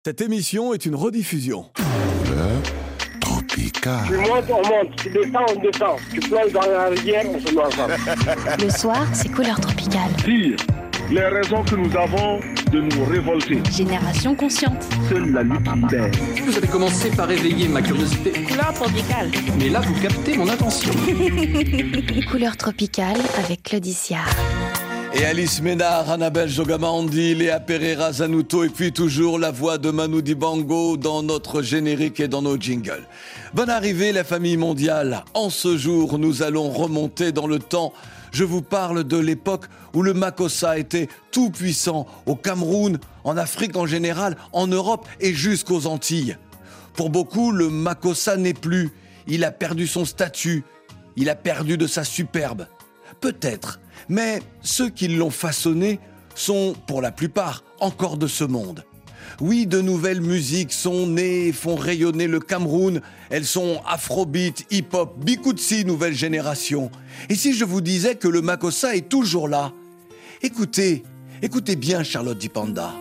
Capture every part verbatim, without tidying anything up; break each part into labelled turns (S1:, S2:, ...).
S1: Cette émission est une rediffusion.
S2: Le Tropical.
S3: Tu montes, on monte. Tu descends, on descend. Tu plonges dans la rivière, on se met ensemble.
S4: Le soir, c'est Couleur Tropicale.
S5: Dire les raisons que nous avons de nous révolter.
S4: Génération consciente.
S5: Seule la lutte libère.
S6: Vous avez commencé par éveiller ma curiosité.
S4: Couleur Tropicale.
S6: Mais là, vous captez mon attention.
S4: Couleur Tropicale avec Claudicia.
S1: Et Alice Ménard, Annabelle Jogamandi, Léa Pereira Zanuto et puis toujours la voix de Manu Dibango dans notre générique et dans nos jingles. Bonne arrivée la famille mondiale. En ce jour, nous allons remonter dans le temps. Je vous parle de l'époque où le Makossa était tout puissant au Cameroun, en Afrique en général, en Europe et jusqu'aux Antilles. Pour beaucoup, le Makossa n'est plus. Il a perdu son statut. Il a perdu de sa superbe. Peut-être, mais ceux qui l'ont façonné sont, pour la plupart, encore de ce monde. Oui, de nouvelles musiques sont nées et font rayonner le Cameroun. Elles sont afrobeat, hip-hop, bikutsi, nouvelle génération. Et si je vous disais que le Makossa est toujours là? Écoutez, écoutez bien Charlotte Dipanda.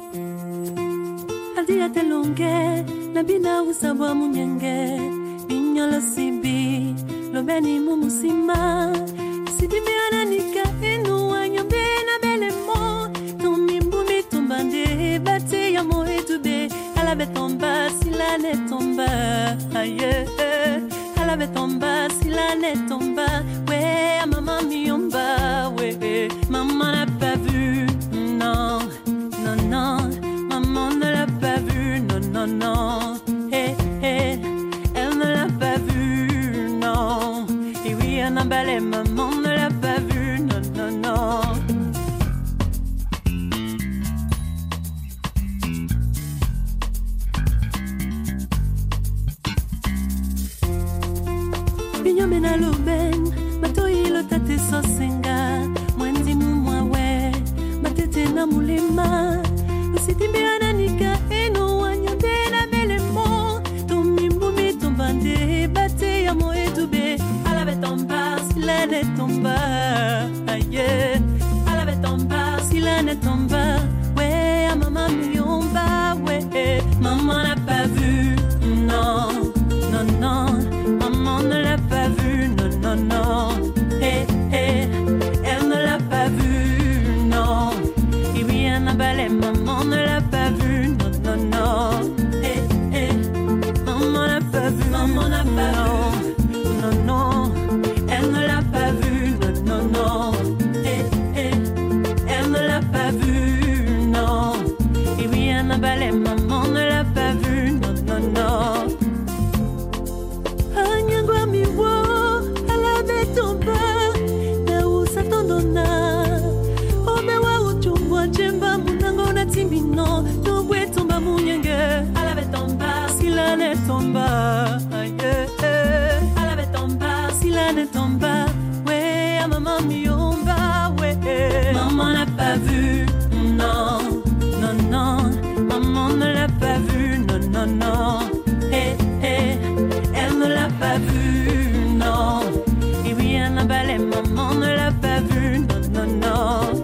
S7: Sidibiananika inu anyambena belemo Tomi mbumi tombande bate ya moe tube Alabe tomba sila ne tomba aye Alabe tomba sila ne tomba We mama miomba we Maman n'a pas vu non non non Maman ne l'a pas vu non non non Hey hey elle ne l'a pas vu non Et oui elle n'a pas les mamans Binyomena loben, matoi lo tate sosenga, mwendi mumwawe, matete na mulema, usitimbe ananika eno wanyonde na belemo, tomimbumi tombande, bate ya moe dube, alabe tomba, sila ne tomba, aye, alabe tomba, sila ne tomba, we, a mama miyomba, we, maman n'a pas vu, non, non, non. Maman ne l'a pas vu, non, non, non. Hey, hey, elle ne l'a pas vu, non. Et oui, Annabelle, maman ne l'a pas vu, non, non, non. Hey, hey, maman n'a pas vu, maman n'a pas vu, non, non. Elle ne l'a pas vu, non, non, non. Hey, hey, elle ne l'a pas vu, non. Et oui, Annabelle, maman ne l'a pas vu, non, non, non. Timbino, no bwe tomba munyenge, alabe tomba, sila ne tomba, aye, alabe tomba, sila ne tomba, we, a maman miomba, we, maman n'a pas vu, non, non, non, maman ne l'a pas vu, non, non, non, hey, hey, elle ne l'a pas vu, non, et oui, Annabelle, maman ne l'a pas vu, non, non, non.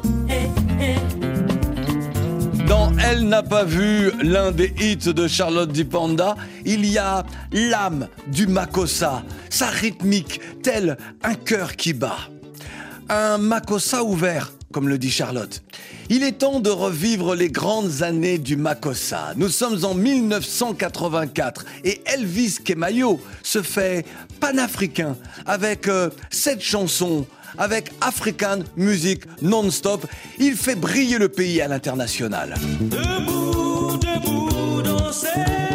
S1: Dans Elle n'a pas vu, l'un des hits de Charlotte Dipanda, il y a l'âme du Makossa, sa rythmique, tel un cœur qui bat. Un Makossa ouvert, comme le dit Charlotte. Il est temps de revivre les grandes années du Makossa. Nous sommes en mille neuf cent quatre-vingt-quatre et Elvis Kemayo se fait panafricain avec euh, cette chanson. Avec African Music Non-Stop, il fait briller le pays à l'international.
S8: Debout, debout, danser,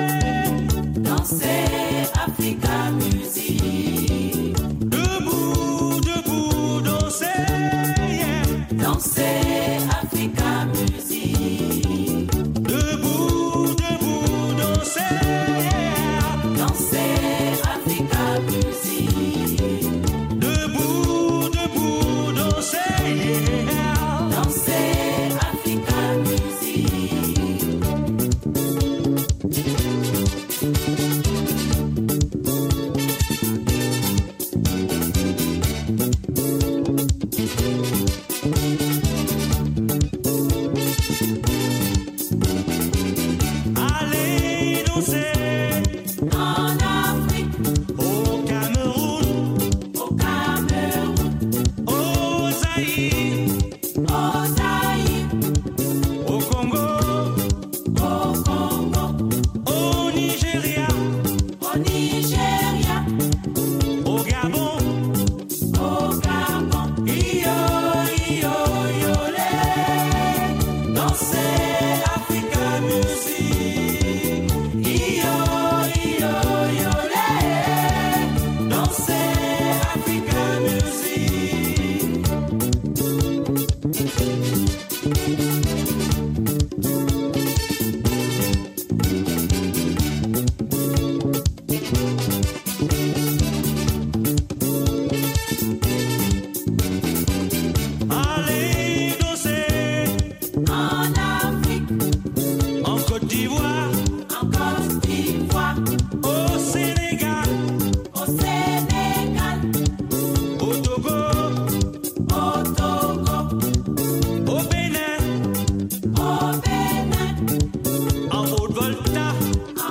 S8: danser, African Music. Debout, debout, danser, yeah. Danser, African Music. Debout, debout, danser, yeah. Danser, African Music. Danser, African Music.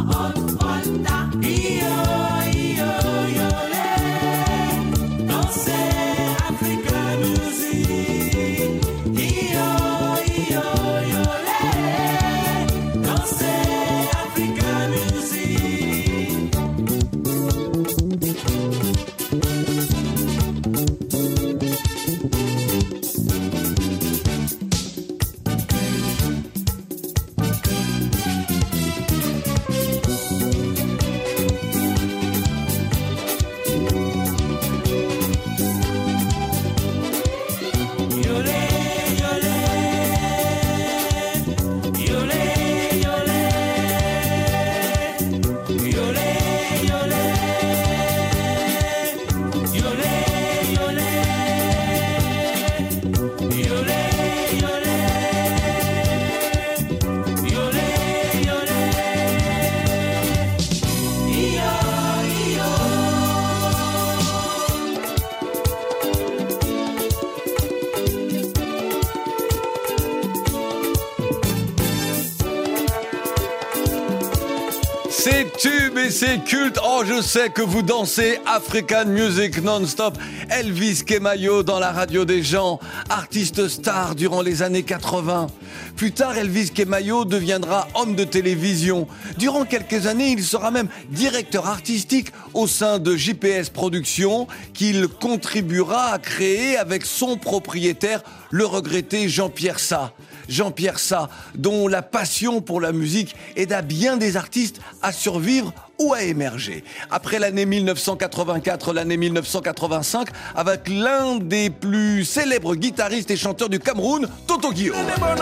S1: C'est tube et c'est culte. Oh, je sais que vous dansez African Music non-stop. Elvis Kemayo dans la radio des gens, artiste star durant les années quatre-vingts. Plus tard, Elvis Kemayo deviendra homme de télévision. Durant quelques années, il sera même directeur artistique au sein de J P S Productions, qu'il contribuera à créer avec son propriétaire, le regretté Jean-Pierre Sa. Jean-Pierre Sa, dont la passion pour la musique aida bien des artistes à survivre ou à émerger. Après l'année mille neuf cent quatre-vingt-quatre, l'année mille neuf cent quatre-vingt-cinq, avec l'un des plus célèbres guitaristes et chanteurs du Cameroun, Toto Guillaume.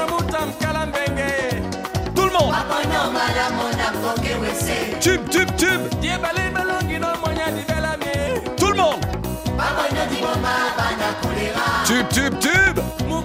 S1: Tout le monde. Tube, tube, tube. Tout le monde. Tube, tube, tube.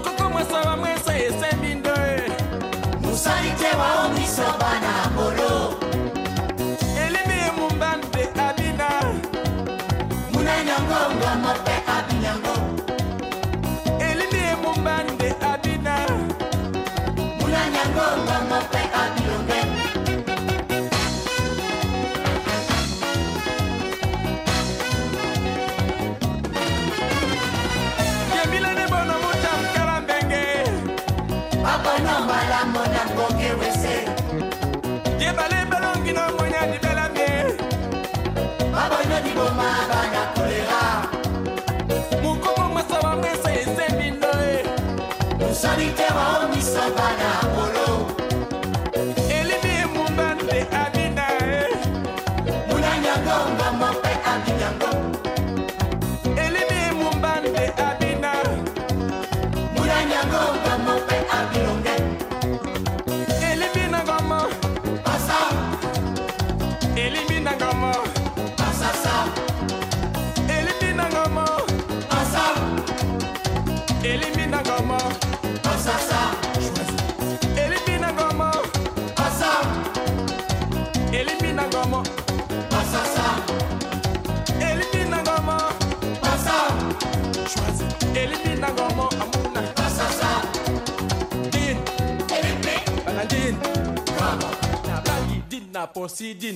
S9: Posidin.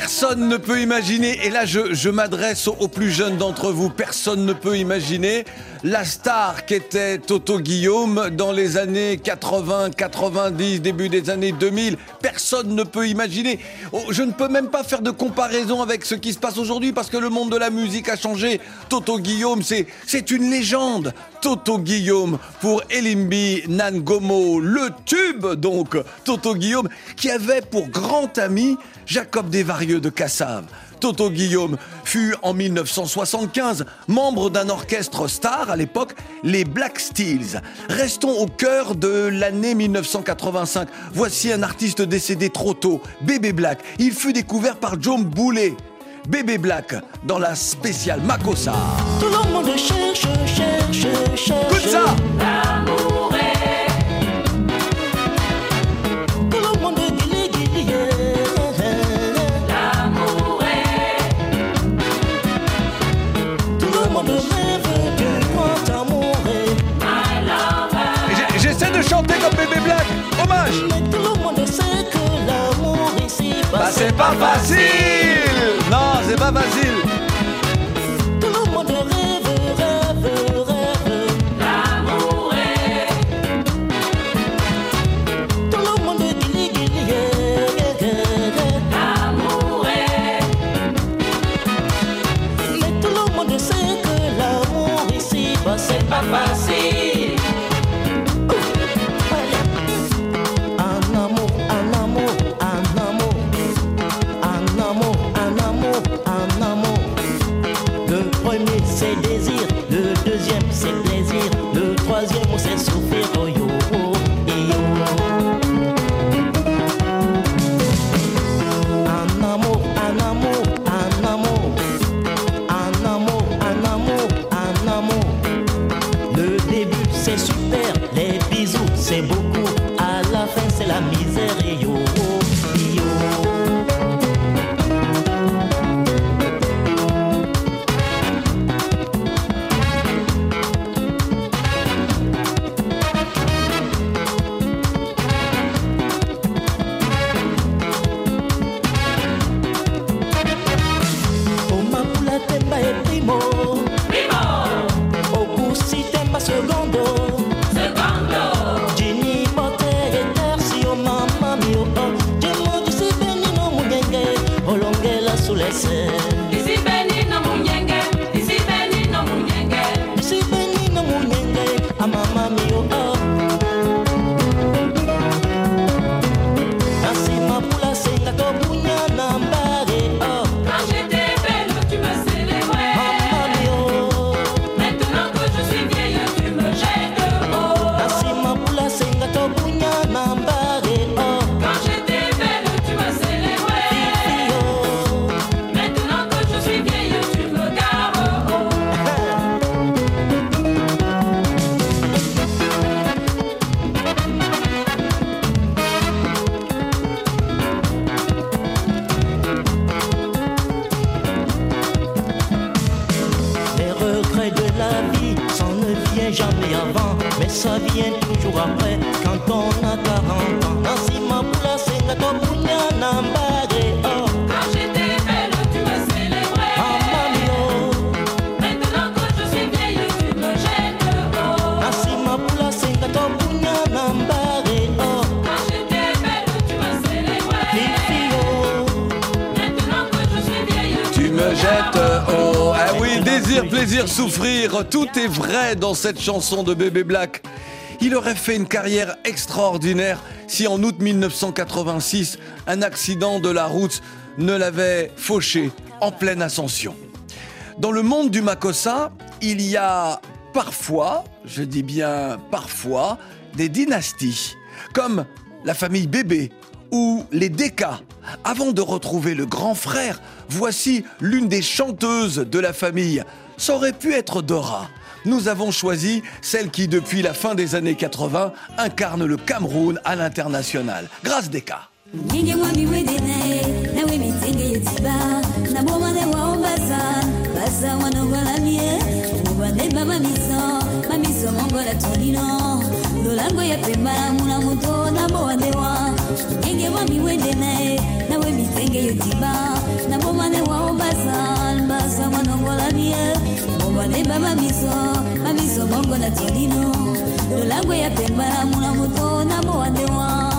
S1: Personne ne peut imaginer, et là je, je m'adresse aux, aux plus jeunes d'entre vous, personne ne peut imaginer la star qu'était Toto Guillaume dans les années quatre-vingts, quatre-vingt-dix, début des années deux mille. Personne ne peut imaginer. Oh, je ne peux même pas faire de comparaison avec ce qui se passe aujourd'hui parce que le monde de la musique a changé. Toto Guillaume, c'est, c'est une légende. Toto Guillaume pour Elimbi Nangomo, le tube donc, Toto Guillaume, qui avait pour grand ami Jacob Desvarieux de Cassave. Toto Guillaume fut en mille neuf cent soixante-quinze membre d'un orchestre star à l'époque, les Black Steels. Restons au cœur de l'année mille neuf cent quatre-vingt-cinq. Voici un artiste décédé trop tôt, Bébé Black. Il fut découvert par John Boulet. Bébé Black dans la spéciale Makossa.
S9: Tout le monde cherche, cherche, cherche.
S1: Écoute ça.
S9: L'amour est. Tout le monde guili, guili, l'amour est. Tout le monde rêve du grand amour est. My lover.
S1: J'essaie de chanter comme Bébé Black. Hommage.
S9: Mais tout le monde sait que l'amour ici,
S1: bah c'est pas facile. Non, c'est pas facile.
S9: Tout le monde rêve, rêve, rêve. L'amour est. Tout le monde guili, guili, l'amour est. Mais tout le monde sait que l'amour ici, bah c'est pas facile. Un amour, un amour, un amour. Un amour, un amour, un amour. Le premier c'est désir, le deuxième c'est plaisir, le troisième c'est souffrir. Oh yo, oh, yo. Un amour, un amour, un amour. Un amour, un amour, un amour. Le début c'est super, les bisous c'est beaucoup. À la fin c'est la misère. Yo, yo. Jamais avant, mais ça vient toujours après. Quand on a quarante ans, Nancy Mapoula Senga Topunya Nambade. Oh,
S8: quand j'étais belle, tu me célébrais.
S9: Maman mio,
S8: maintenant que je suis vieille, tu me jettes. Oh,
S9: Nancy Mapoula Senga Topunya Nambade. Oh,
S8: quand j'étais belle, tu me célébrais.
S9: Fifi, oh,
S8: maintenant que je suis vieille,
S1: Tu me jettes. Oh, ah oui, désir, plaisir, souffrir. Tout est vrai dans cette chanson de Bébé Black. Il aurait fait une carrière extraordinaire si en août mille neuf cent quatre-vingt-six, un accident de la route ne l'avait fauché en pleine ascension. Dans le monde du Makossa, il y a parfois, je dis bien parfois, des dynasties, comme la famille Bébé ou les Deka. Avant de retrouver le grand frère, voici l'une des chanteuses de la famille. Ça aurait pu être Dora. Nous avons choisi celle qui, depuis la fin des années quatre-vingts, incarne le Cameroun à l'international. Grâce Deka.
S10: Lola Lolango ya pemba muna muto na boandewa. Enge wa miwende nae, na we mitenge yotiba. Na bomane wa obasa, basa manongola mie. Bomane baba miso, mamiso bongo na tonino. Lolango ya pemba muna muto na boandewa.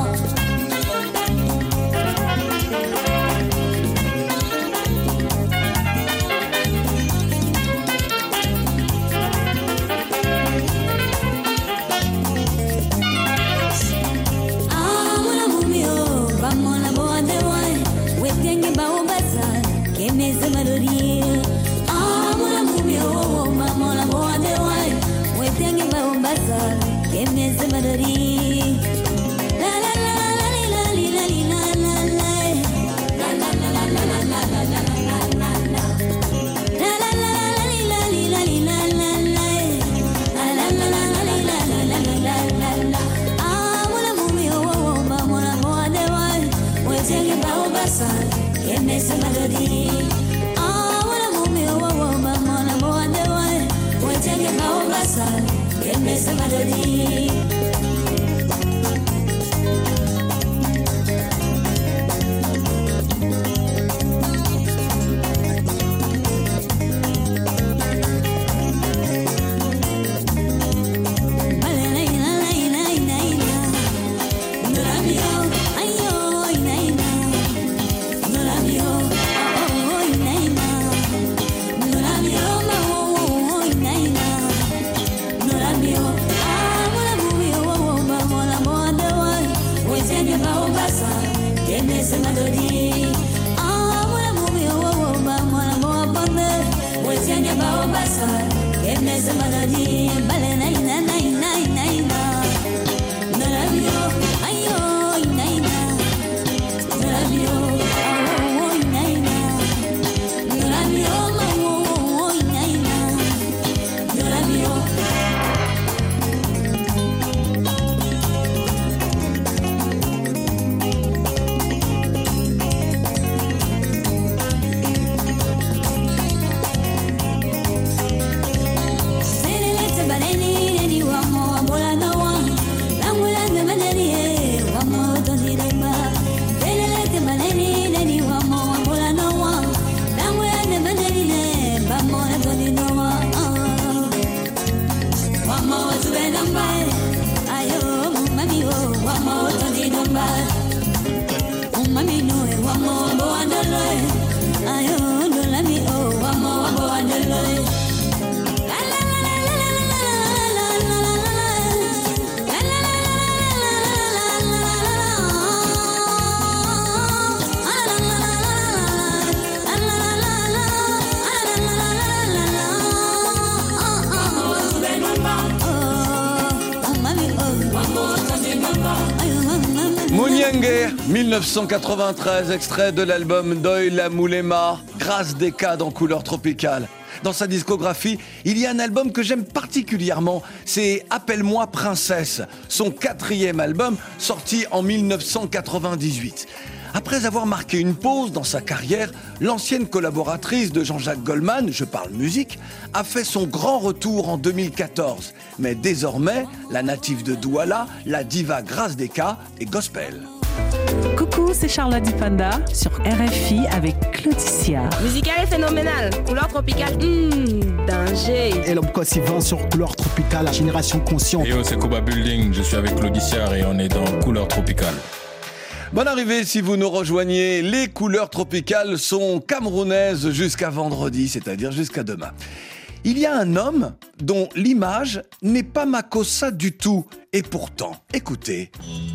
S1: mille neuf cent quatre-vingt-treize, extrait de l'album Doyle la Moulema, Grâce des cas dans Couleur Tropicale. Dans sa discographie, il y a un album que j'aime particulièrement, c'est Appelle-moi Princesse, son quatrième album sorti en mille neuf cent quatre-vingt-dix-huit. Après avoir marqué une pause dans sa carrière, l'ancienne collaboratrice de Jean-Jacques Goldman, je parle musique, a fait son grand retour en deux mille quatorze. Mais désormais, la native de Douala, la diva Grâce des cas est gospel.
S11: Coucou, c'est Charlotte Dipanda sur R F I avec Claudicia.
S12: Musical et phénoménal, Couleur Tropicale, mmh, danger.
S13: Et l'homme Sylvain sur Couleur Tropicale, la génération consciente.
S14: Yo, c'est Kuba Building, je suis avec Claudicia et on est dans Couleur Tropicale.
S1: Bonne arrivée si vous nous rejoignez. Les Couleurs Tropicales sont camerounaises jusqu'à vendredi, c'est-à-dire jusqu'à demain. Il y a un homme dont l'image n'est pas Makossa du tout. Et pourtant, écoutez.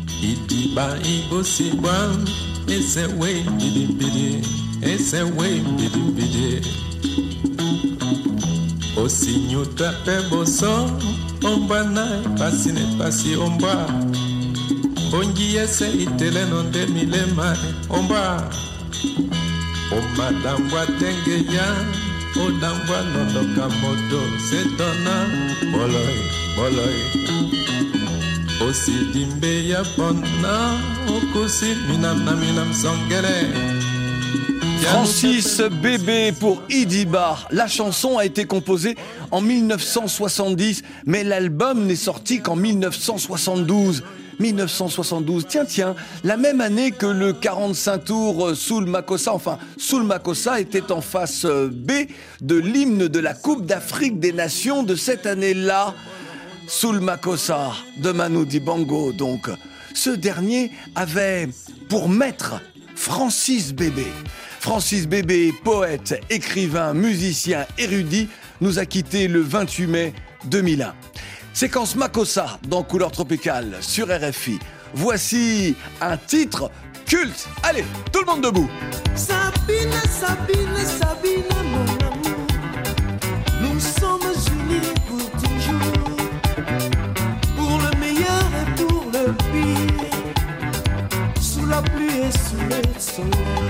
S15: Bongi ese itele nonde milema omba o madambwa tengeya o dambwa nondoka moto setona boloi boloi o sidimbe ya ponna o kusi minam na minam songere
S1: Francis Bébé pour Idiba. La chanson a été composée en mille neuf cent soixante-dix, mais l'album n'est sorti qu'en mille neuf cent soixante-douze. mille neuf cent soixante-douze, tiens, tiens, la même année que le quarante-cinq tours Soul Makossa, enfin, Soul Makossa était en face B de l'hymne de la Coupe d'Afrique des Nations de cette année-là. Soul Makossa de Manu Dibango, donc. Ce dernier avait pour maître Francis Bébé. Francis Bébé, poète, écrivain, musicien, érudit, nous a quittés le vingt-huit mai deux mille un. Séquence Makossa dans Couleur Tropicale sur R F I. Voici un titre culte. Allez, tout le monde debout.
S7: Sabine, Sabine, Sabine, mon amour, nous sommes unis pour toujours, pour le meilleur et pour le pire, sous la pluie et sous le soleil.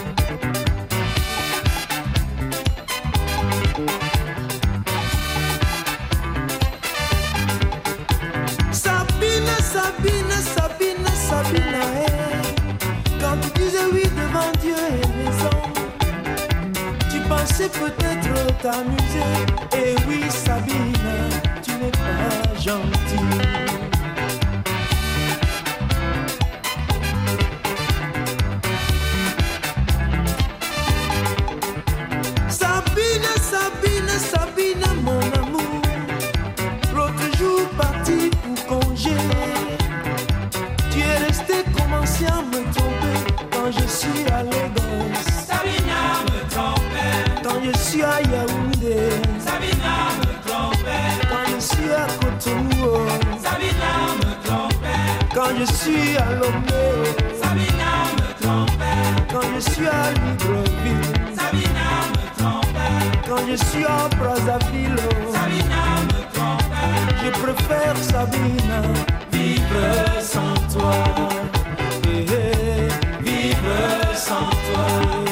S7: Sabine, Sabine, Sabine, hey. Quand tu disais oui devant Dieu et les hommes, tu pensais peut-être t'amuser. Et oui, Sabine, tu n'es pas gentille. Sabine, Sabine, Sabine, mon amour, l'autre jour parti pour congé. Tu es resté comme ancien me tromper quand je suis à Lagos.
S8: Sabina me trompait.
S7: Quand je suis à Yaoundé.
S8: Sabina me trompait.
S7: Quand je suis à Cotonou.
S8: Sabina me trompait.
S7: Quand je suis à Lomé.
S8: Sabina me trompait.
S7: Quand je suis à Libreville.
S8: Sabina me trompait.
S7: Quand je suis à Brazzaville.
S8: Sabina me trompait.
S7: Je préfère Sabina. Vivre sans toi, eh, eh, vivre sans toi.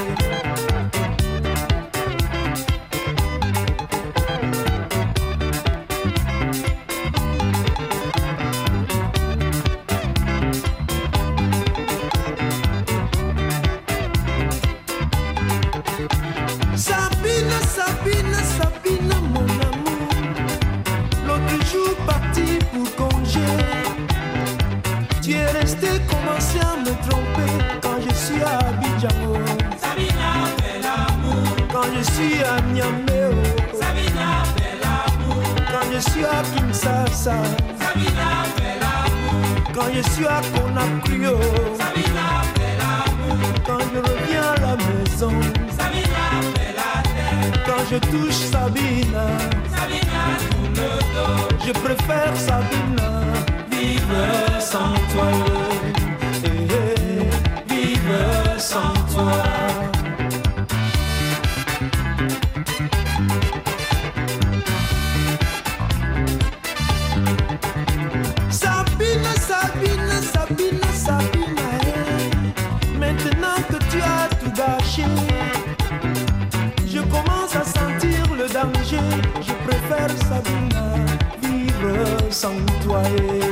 S7: Sabine, Sabine, Sabine, mon amour, l'autre jour parti pour congé. Tu es resté commencer à me tromper quand je suis à Abidjan.
S8: Sabina fait l'amour.
S7: Quand je suis à Niamey.
S8: Sabina fait l'amour.
S7: Quand je suis à Kinshasa.
S8: Sabina fait l'amour.
S7: Quand je suis à Conakry.
S8: Sabina fait l'amour.
S7: Quand je reviens à la maison.
S8: Sabina fait la tête.
S7: Quand je touche Sabina.
S8: Sabina tourne le dos.
S7: Je préfère Sabina. Vivre sans toi, eh, eh, vivre sans toi. Sabine, Sabine, Sabine, Sabine, eh. Maintenant que tu as tout gâché, je commence à sentir le danger. Je préfère Sabina. Vivre sans toi.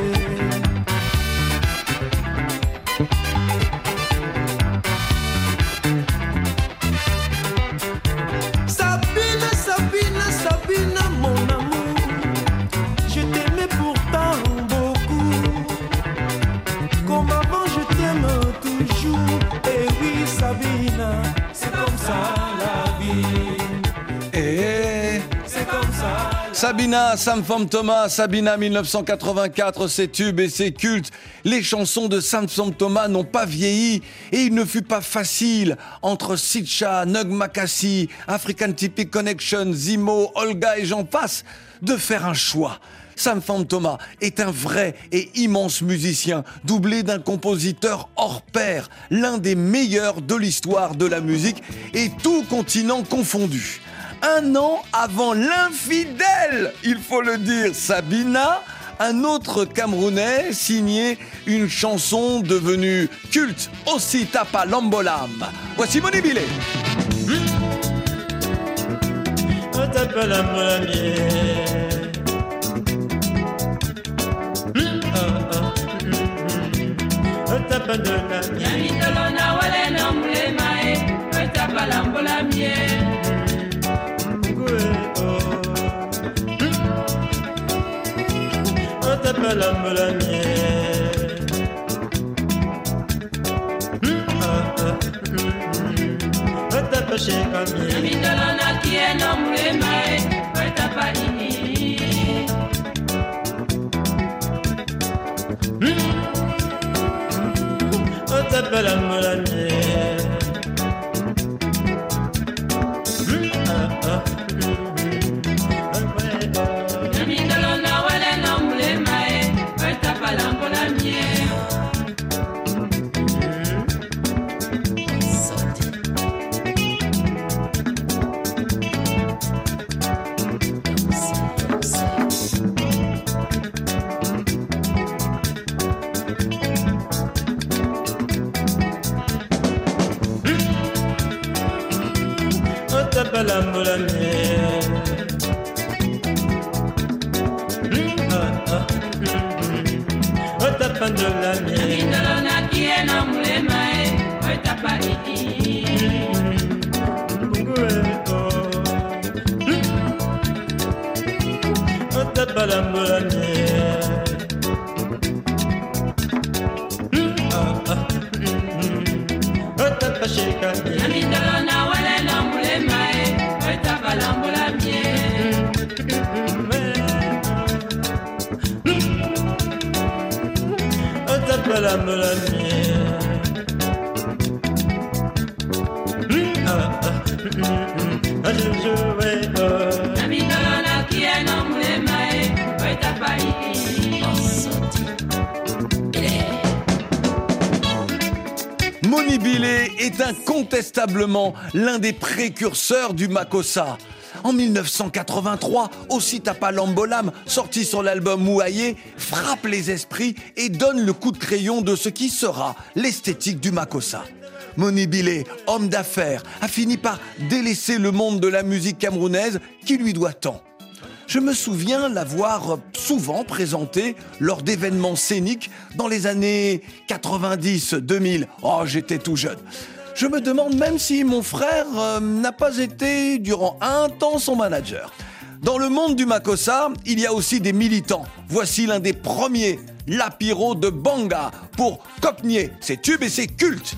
S7: Sabine, Sabine, Sabine, mon amour, je t'aimais pourtant beaucoup. Comme avant, je t'aime toujours. Et oui, Sabine, c'est comme ça la vie.
S1: Et
S7: c'est comme ça.
S1: Sabina, Sam Fom Thomas, Sabina mille neuf cent quatre-vingt-quatre, ses tubes et ses cultes. Les chansons de Sam Fom Thomas n'ont pas vieilli et il ne fut pas facile entre Sitcha, Nug Makassi, African Typic Connection, Zimo, Olga et j'en passe de faire un choix. Sam Fom Thomas est un vrai et immense musicien, doublé d'un compositeur hors pair, l'un des meilleurs de l'histoire de la musique et tout continent confondu. Un an avant l'infidèle, il faut le dire, Sabina, un autre Camerounais signait une chanson devenue culte, Aussi Tapa Lambolam. Voici Monibile.
S8: Yami tolona wale no mulemae, balambola mie.
S16: Balambola mie.
S8: Namindolona kieno mulemae, waitapanini.
S16: Balambola mie.
S8: Namindolona wale no mulemae, waitapalambola mie.
S16: Balambola mie. Otapandola mie.
S8: Namindolona kieno mulemae, waitapanini.
S16: Balambola mie. Otapashika mie.
S8: Namindolona wale no mulemae, waitapalambola mie.
S16: Balambola mie.
S8: Namindolona kieno mulemae, waitapanini.
S1: Moni Bilé est incontestablement l'un des précurseurs du Makossa. En mille neuf cent quatre-vingt-trois, Aussi Tapa Lambolam, sorti sur l'album Mouaye, frappe les esprits et donne le coup de crayon de ce qui sera l'esthétique du Makossa. Moni Bilé, homme d'affaires, a fini par délaisser le monde de la musique camerounaise qui lui doit tant. Je me souviens l'avoir souvent présenté lors d'événements scéniques dans les années quatre-vingt-dix deux mille. Oh, j'étais tout jeune. Je me demande même si mon frère euh, n'a pas été durant un temps son manager. Dans le monde du Makossa, il y a aussi des militants. Voici l'un des premiers, Lapiro de Banga, pour Copnier, ses tubes et ses cultes.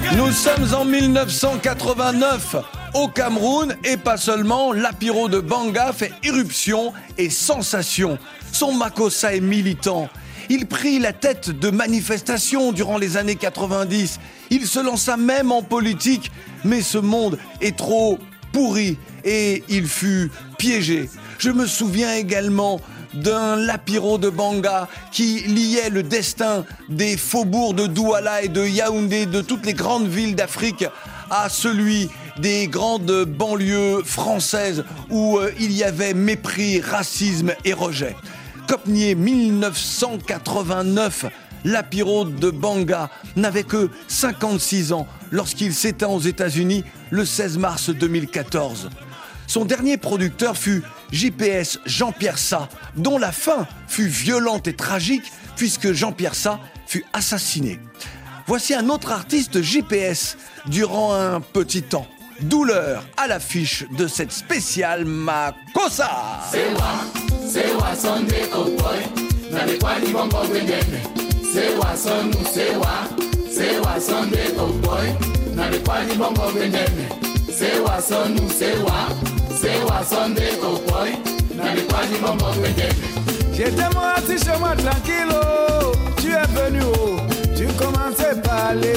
S1: Nous sommes en mille neuf cent quatre-vingt-neuf au Cameroun et pas seulement, l'apiro de Banga fait irruption et sensation. Son Makossa est militant. Il prit la tête de manifestations durant les années quatre-vingt-dix. Il se lança même en politique, mais ce monde est trop pourri et il fut piégé. Je me souviens également d'un lapiro de Banga qui liait le destin des faubourgs de Douala et de Yaoundé, de toutes les grandes villes d'Afrique, à celui des grandes banlieues françaises où euh, il y avait mépris, racisme et rejet. Copnier mille neuf cent quatre-vingt-neuf, lapiro de Banga n'avait que cinquante-six ans lorsqu'il s'éteint aux États-Unis le seize mars deux mille quatorze. Son dernier producteur fut J P S Jean-Pierre Sa, dont la fin fut violente et tragique puisque Jean-Pierre Sa fut assassiné. Voici un autre artiste J P S durant un petit temps. Douleur à l'affiche de cette spéciale Makossa.
S8: Sewa, sewa sonde opoy, na le kwani bongo vendene. Sewa sonu sewa, sewa sonde opoy, na le kwani bongo vendene. Sewa sonu sewa, sewa sonde opoy, na le kwani bongo vendene.
S17: J'étais moi assis chez moi tranquille, oh. Tu es venu, oh. Tu commençais à parler.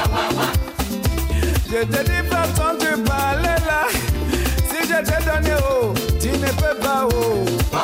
S17: Je te dis façon tu parlais là. Si je t'ai donné, oh, tu ne peux pas, oh.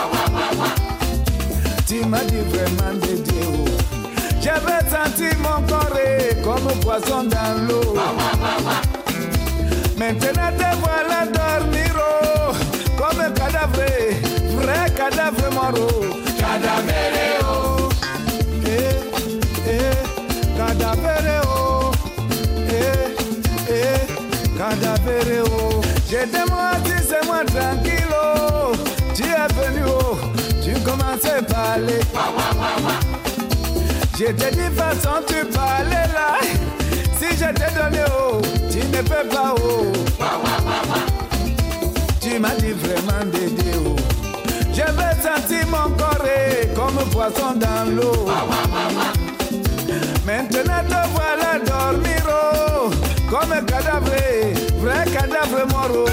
S17: Tu m'as dit vraiment de Dieu, oh. J'avais senti mon corps comme poisson dans l'eau. Maintenant te voilà dormir, oh, comme un cadavre, vrai cadavre mort. Cadavre, oh, eh, eh, cadavre, oh, eh, eh, cadavre, oh. J'étais moi, tu sais moi tranquille, oh. Tu es venu, oh, tu commençais à parler. Je te dis façon tu parlais là. Si je t'ai donné, oh, tu ne peux pas, oh. Tu m'as dit vraiment d'aider, oh. J'avais senti mon corps comme poisson dans l'eau. Maintenant te voilà dormir, oh, comme un cadavre, vrai cadavre mort.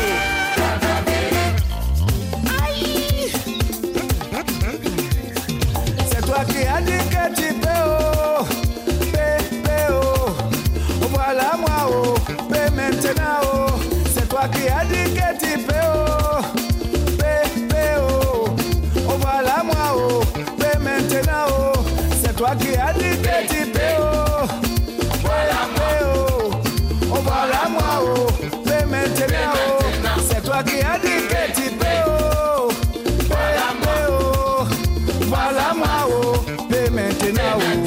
S17: Aïe. C'est toi qui as dit que tu peux, oh, bébé, oh. Voilà moi, oh, mais maintenant, oh, c'est toi qui as dit que tu peux, oh, bébé, oh. Voilà moi, oh, mais maintenant, oh, c'est toi qui as dit que tu peux, oh, bébé, oh. Voilà moi, oh, mais maintenant, oh, c'est toi qui as dit que tu peux, oh, bébé, oh. Voilà moi, oh, mais maintenant, oh.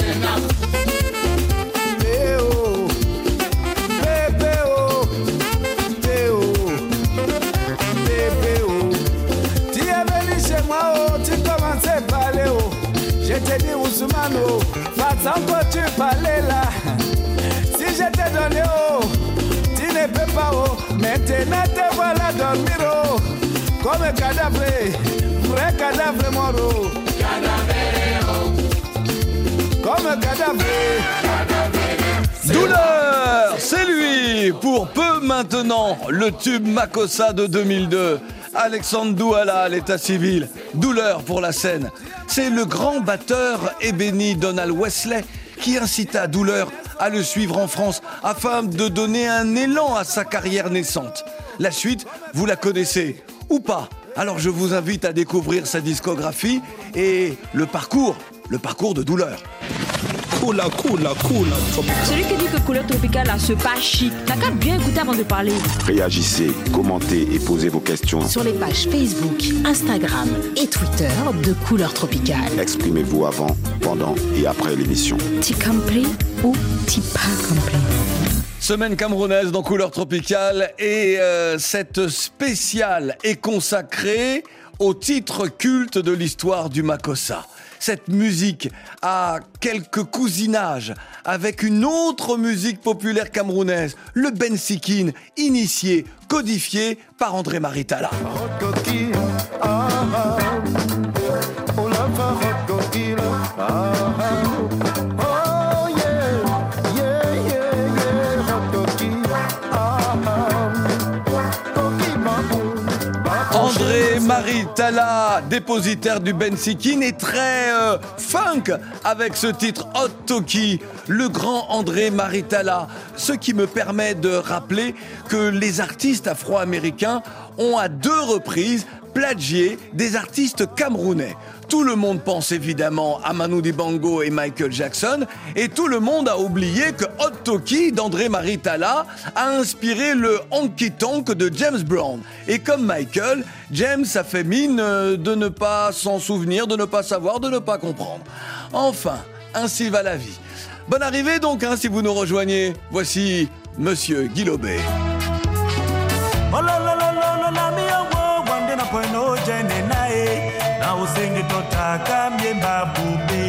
S17: Je t'ai dit Ousmane, oh, façon que tu parlais là. Si je t'ai donné, oh, tu ne peux pas, oh. Maintenant te voilà dormir, oh, comme un cadavre, vrai cadavre mort, oh. Cadavre, oh, comme un cadavre.
S1: Douleur, c'est lui, pour peu maintenant, le tube Makossa de deux mille deux. Alexandre Douala à l'état civil, Douleur pour la scène. C'est le grand batteur Ebony Donald Wesley qui incita Douleur à le suivre en France afin de donner un élan à sa carrière naissante. La suite, vous la connaissez ou pas? Alors je vous invite à découvrir sa discographie et le parcours, le parcours de Douleur.
S18: Cool, cool, cool.
S12: Celui qui dit que Couleur Tropicale a ce pas chic, t'as qu'à bien écouter avant de parler.
S2: Réagissez, commentez et posez vos questions
S19: sur les pages Facebook, Instagram et Twitter de Couleur Tropicale.
S2: Exprimez-vous avant, pendant et après l'émission.
S4: T'y compris ou t'y pas compris?
S1: Semaine camerounaise dans Couleur Tropicale et euh, cette spéciale est consacrée au titre culte de l'histoire du Makossa. Cette musique a quelques cousinages avec une autre musique populaire camerounaise, le bensikin, initié, codifié par André Maritala. Marie Talla, dépositaire du Bensikin, est très euh, funk avec ce titre Hot Toki, le grand André Marie Talla. Ce qui me permet de rappeler que les artistes afro-américains ont à deux reprises plagié des artistes camerounais. Tout le monde pense évidemment à Manu Dibango et Michael Jackson, et tout le monde a oublié que Hot Toki d'André Marie Talla a inspiré le honky tonk de James Brown. Et comme Michael, James a fait mine de ne pas s'en souvenir, de ne pas savoir, de ne pas comprendre. Enfin, ainsi va la vie. Bonne arrivée donc, hein, si vous nous rejoignez. Voici Monsieur Guy Lobé.
S17: Oh la la la la la la mi awo wande na poino jene nae na usingi totaka miemba bube.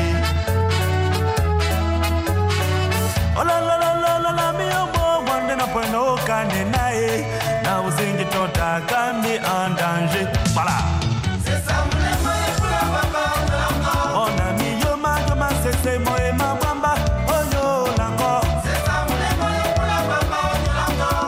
S17: Oh la la la la la la mi awo wande na poino kane nae na usingi totaka mi en danger. Voilà. C'est ça mon ema et pour la baba on a. On a mi yo ma yo ma c'est c'est mo e ma bamba oh yo lango. C'est ça mon ema et pour la baba on a.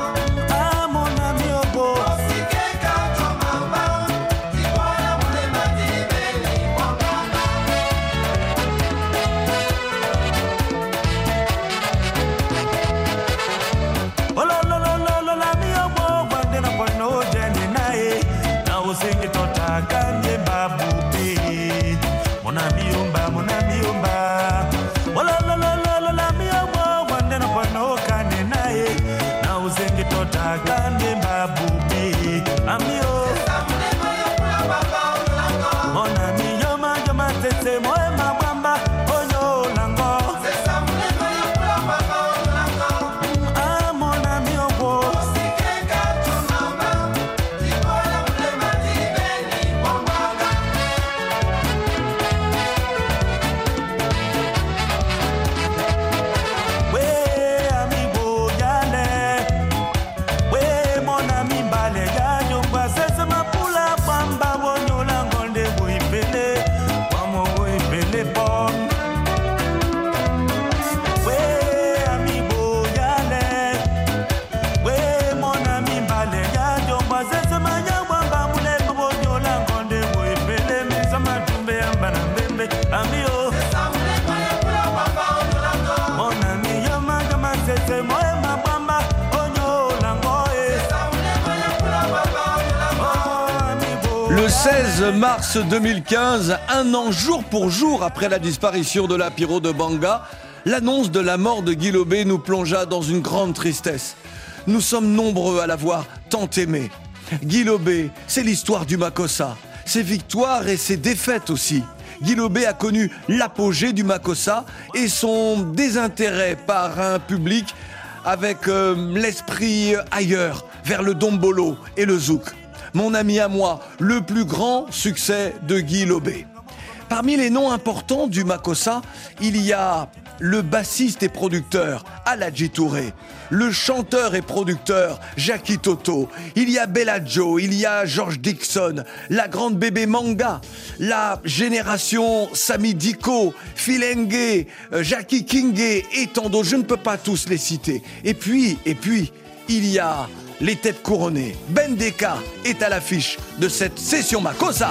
S1: Le seize mars deux mille quinze, un an jour pour jour après la disparition de la Pyro de Banga, l'annonce de la mort de Guy Lobé nous plongea dans une grande tristesse. Nous sommes nombreux à l'avoir tant aimé. Guy Lobé, c'est l'histoire du Makossa, ses victoires et ses défaites aussi. Guy Lobé a connu l'apogée du Makossa et son désintérêt par un public avec euh, l'esprit ailleurs, vers le dombolo et le zouk. Mon ami à moi, le plus grand succès de Guy Lobé. Parmi les noms importants du Makossa, il y a le bassiste et producteur Aladji Touré, le chanteur et producteur Jackie Toto, il y a Bella Joe, il y a George Dixon, la grande bébé Manga, la génération Sami Diko, Filengue, Jackie Kingé et tant d'autres, je ne peux pas tous les citer. Et puis, et puis, il y a les têtes couronnées. Ben Deka est à l'affiche de cette session Makossa.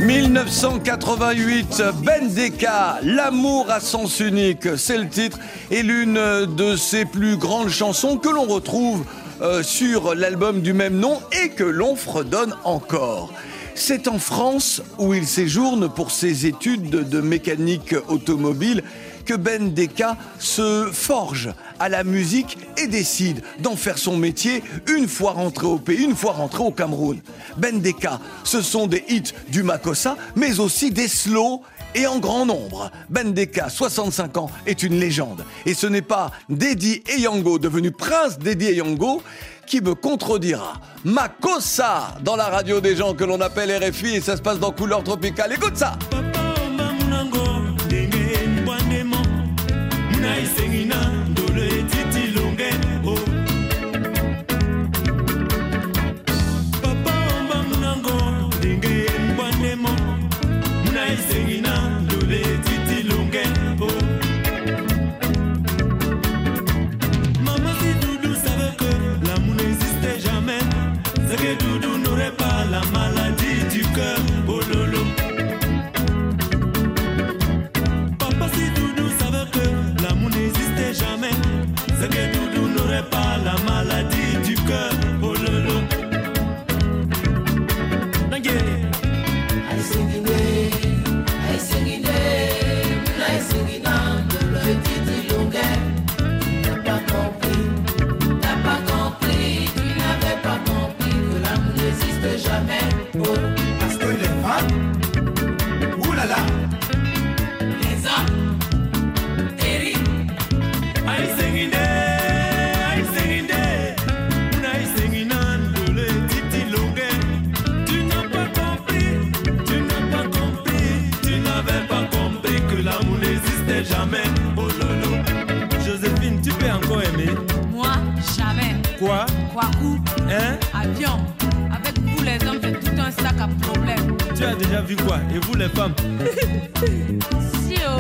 S1: mille neuf cent quatre-vingt-huit, Bendeka, L'amour à sens unique, c'est le titre, et l'une de ses plus grandes chansons que l'on retrouve euh, sur l'album du même nom et que l'on fredonne encore. C'est en France, où il séjourne pour ses études de, de mécanique automobile, que Bendeka se forge à la musique et décide d'en faire son métier une fois rentré au pays, une fois rentré au Cameroun. Bendeka, ce sont des hits du Makossa, mais aussi des slows et en grand nombre. Bendeka, soixante-cinq ans, est une légende. Et ce n'est pas Daddy Eyango, devenu prince Daddy Eyango, qui me contredira. Makossa, dans la radio des gens que l'on appelle R F I, et ça se passe dans Couleur Tropicale. Écoute ça!
S20: Maman, si Doudou savait que l'amour n'existait jamais, c'est que Doudou n'aurait pas la maladie du cœur. Oh lolo. Papa, si Doudou savait que l'amour n'existait jamais, c'est que Doudou n'aurait pas la maladie du cœur. Oh lolo. I sing it, I sing it, I sing it down le titi longuet. Tu n'as pas compris, t'as pas compris, tu n'avais pas compris que l'amour n'existe jamais. Oh, parce que les femmes, oulala, les hommes, terribles. I sing it, I sing it, I sing it down le titi longuet. Tu n'as pas compris, tu n'as pas compris, tu n'avais pas compris que l'amour n'existait jamais. Oh lolo. Joséphine, tu peux encore aimer?
S21: Moi, jamais.
S20: Quoi?
S21: Kwaku.
S20: Hein?
S21: Avion. Avec vous les hommes, c'est tout un sac à problème.
S20: Tu as déjà vu quoi? Et vous les femmes?
S21: Si oh.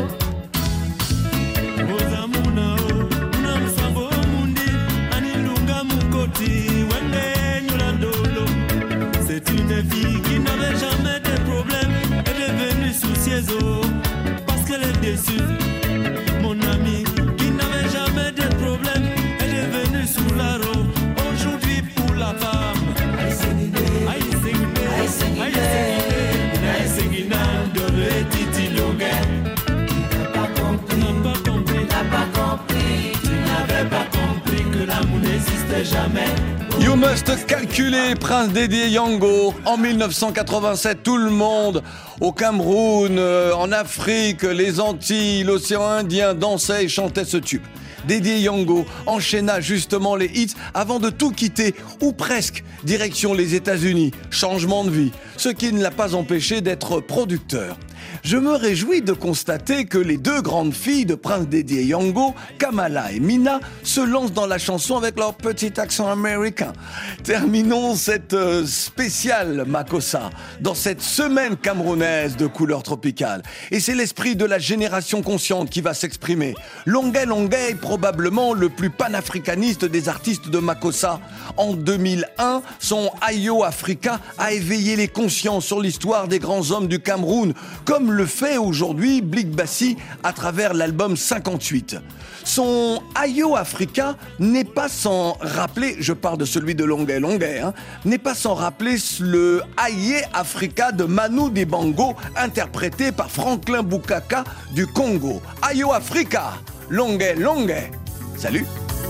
S20: C'est une fille qui n'avait jamais de problème. Elle est venue soucieuse parce qu'elle est déçue. Mon amie qui n'avait jamais de problème, elle est venue sous la roue. Aujourd'hui pour la femme, I sing it, I sing it, I sing it, I sing it, de le titi longuet. Tu n'as pas compris, n'as pas compris, n'as pas compris. Tu n'avais pas compris que l'amour n'existait jamais.
S1: You must calculer, Prince Daddy Eyango. En mille neuf cent quatre-vingt-sept, tout le monde, au Cameroun, euh, en Afrique, les Antilles, l'océan Indien, dansait et chantait ce tube. Daddy Eyango enchaîna justement les hits avant de tout quitter, ou presque, direction les États-Unis. Changement de vie, ce qui ne l'a pas empêché d'être producteur. Je me réjouis de constater que les deux grandes filles de Prince Daddy Eyango, Kamala et Mina, se lancent dans la chanson avec leur petit accent américain. Terminons cette euh, spéciale Makossa dans cette semaine camerounaise de Couleur Tropicale. Et c'est l'esprit de la génération consciente qui va s'exprimer. Longuet Longuet est probablement le plus panafricaniste des artistes de Makossa. En deux mille un, son Ayo Africa a éveillé les consciences sur l'histoire des grands hommes du Cameroun, comme le fait aujourd'hui Blick Bassi à travers l'album cinquante-huit. Son Ayo Africa n'est pas sans rappeler, je parle de celui de Longuet Longuet, hein, n'est pas sans rappeler le Aye Africa de Manu Dibango, interprété par Franklin Bukaka du Congo. Ayo Africa, Longuet Longuet. Salut.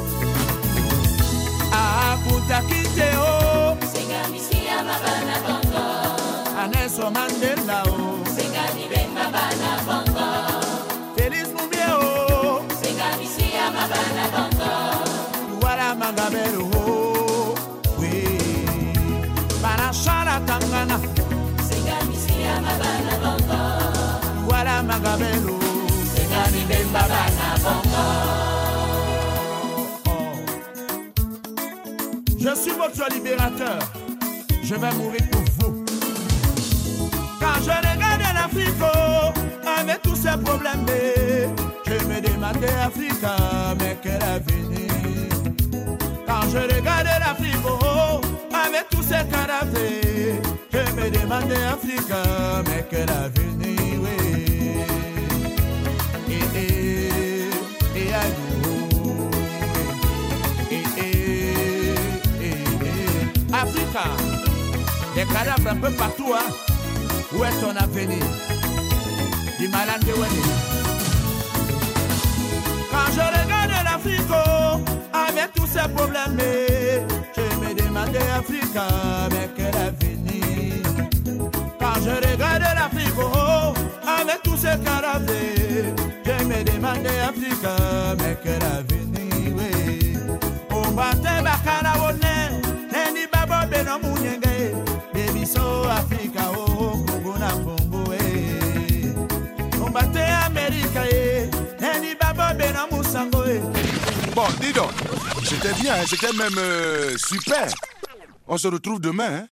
S20: Nelson Mandela o Singani benga bana bongo Feliz Mumbio Singani siya mabana bongo Wala magabero ho we Para shala tangana Singani siya mabana bongo Wala magabero Singani benga bana bongo. Je suis votre libérateur. Je vais mourir pour vous. Quand je regarde l'Afrique, avec tous ses problèmes, je me demandais Africa, mais quel avenir. Quand je regarde l'Afrique, avec tous ses cadavres, je
S17: me demande Africa, mais quel avenir, oui. Et, et, et, aïe, et, et, et, et, Africa, des cadavres un peu partout, hein. Où est ton avenir? Dis malade de Wendy. Quand je regarde l'Afrique, oh, avec tous ces problèmes, je me demande Africa, mais quel avenir? Quand je regarde l'Afrique, oh, avec tous ces cadavres, je me demande Africa, mais quel avenir? Oui. On battait Bakana Wone, Neni Babo Beno Munyenge, Baby So Africa, oh, Kuguna Bongo, eh. On battait Amérique, eh, Neni Babo Beno Musango, eh.
S3: Bon, dis donc, c'était bien, c'était même euh, super. On se retrouve demain, hein?